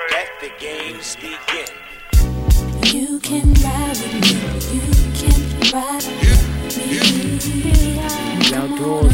Let the games begin. You can ride with me. You can ride with me. Outdoors,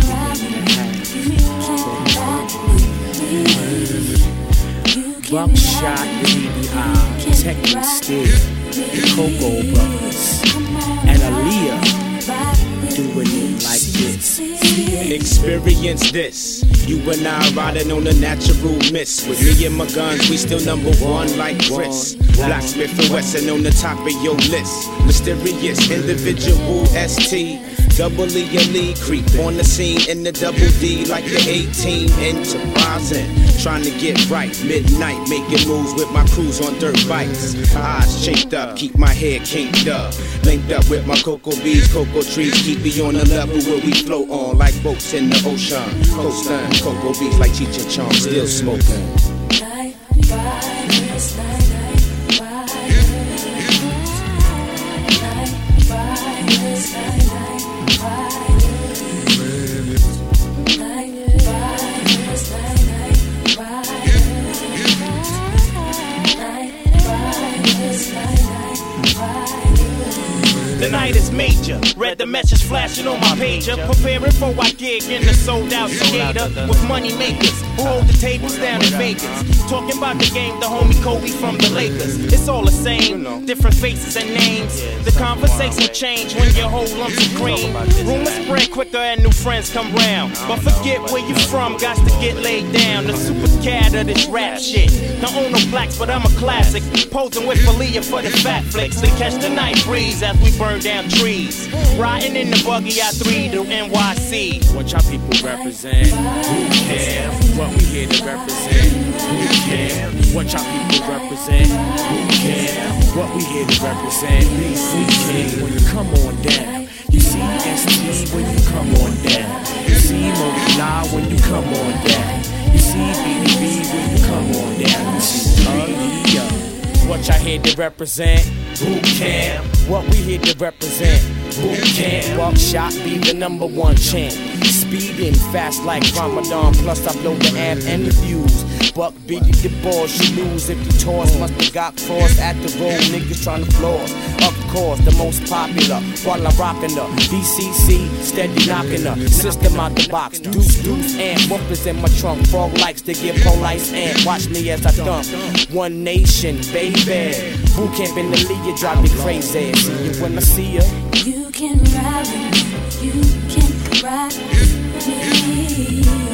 Buckshot, BBI, Techno Still, the Coco Brothers, and Aaliyah doing it like this. Experience this. You and I riding on a natural mist. With me and my guns, we still number one like Chris. Blacksmith and Wesson on the top of your list. Mysterious individual ST. Double E elite creep on the scene in the double D like the 18 enterprising. Trying to get right, midnight making moves with my crews on dirt bikes. Eyes shaped up, keep my head kinked up. Linked up with my cocoa bees, cocoa trees. Keep me on the level where we float on like boats in the ocean. Coastin', cocoa bees like Cheech and Chong, still smoking. Night riders, night riders, night riders, night riders. The night is major. Read the message flashing on my pager. Preparing for our gig in the sold out skater with money makers who hold the tables down in Vegas. Talking about the game, the homie Kobe from the Lakers. It's all the same, different faces and names. The conversation change when you hold lumps of cream. Rumors spread quicker and new friends come round. But forget where you from, got to get laid down. The super cat of this rap shit. Don't own no blacks, but I'm a classic. Posing with Aaliyah for the fat flicks to catch the night breeze as we burn down trees. Riding in the buggy I-3 to NYC. What y'all people represent? Who cares? What we here to represent? Who cares? What y'all people represent? Who cares? What we here to represent? BC when you come on down. You see ST when you come on down. You see Mola when you come on down. You see BDB when you come on down. You see Aaliyah. What y'all here to represent? Boot camp. What we here to represent? Boot camp. Buckshot be the number one champ. Speeding fast like Ramadan. Plus I blow the amp and the views. Buck beat the boss, you lose if you toss. Must have got crossed at the road, niggas trying to floss. Of course, the most popular, while I'm rocking her. BCC, steady knocking her. System out the box, deuce, and whoopers in my trunk. Frog likes to get police and watch me as I dump. One nation, baby. Boot camp in the Leah, drive me crazy. See you when I see ya. You can ride with me, you can ride with me.